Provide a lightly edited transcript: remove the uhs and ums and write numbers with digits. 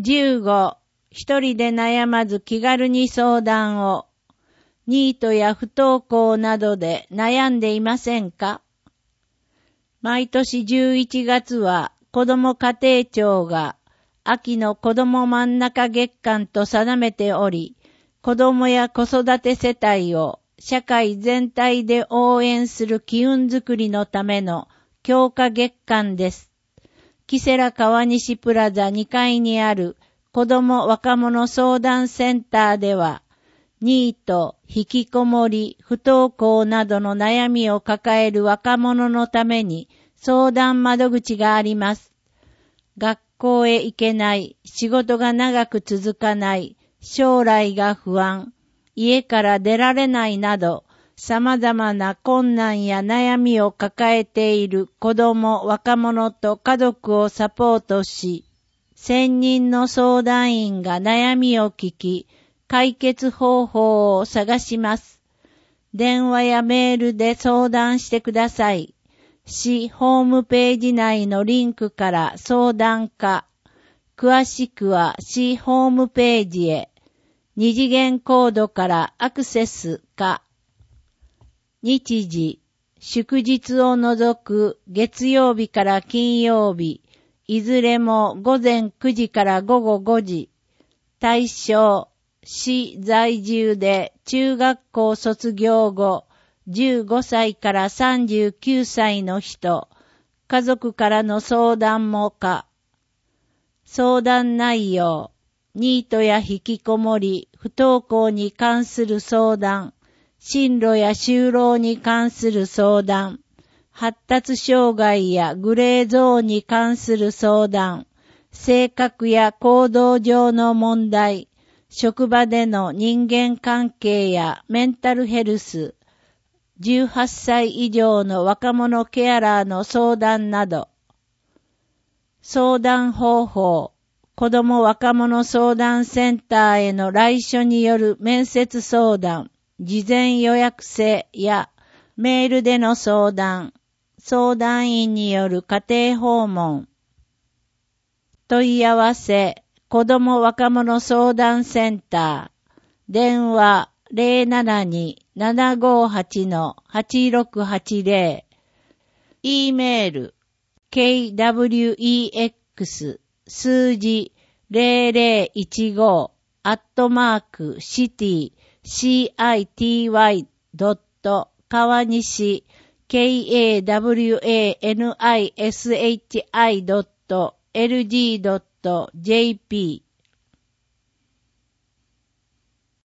15、一人で悩まず気軽に相談を。ニートや不登校などで悩んでいませんか？毎年11月は子ども家庭庁が秋の子ども真ん中月間と定めており、子どもや子育て世帯を社会全体で応援する機運づくりのための強化月間です。キセラ川西プラザ2階にある子ども若者相談センターでは、ニート、引きこもり、不登校などの悩みを抱える若者のために相談窓口があります。学校へ行けない、仕事が長く続かない、将来が不安、家から出られないなど、様々な困難や悩みを抱えている子ども、若者と家族をサポートし、専任の相談員が悩みを聞き、解決方法を探します。電話やメールで相談してください。市ホームページ内のリンクから相談か、詳しくは市ホームページへ、二次元コードからアクセスか、日時、祝日を除く月曜日から金曜日、いずれも午前9時から午後5時、対象、市在住で中学校卒業後、15歳から39歳の人、家族からの相談も可。相談内容、ニートや引きこもり、不登校に関する相談、進路や就労に関する相談、発達障害やグレーゾーンに関する相談、性格や行動上の問題、職場での人間関係やメンタルヘルス、18歳以上の若者ケアラーの相談など。相談方法、子ども若者相談センターへの来所による面接相談、事前予約制やメールでの相談、相談員による家庭訪問。問い合わせ、子ども若者相談センター、電話 072-758-8680、E メール、KWEX 数字0015 @city.川西 kawanishi.lg.jp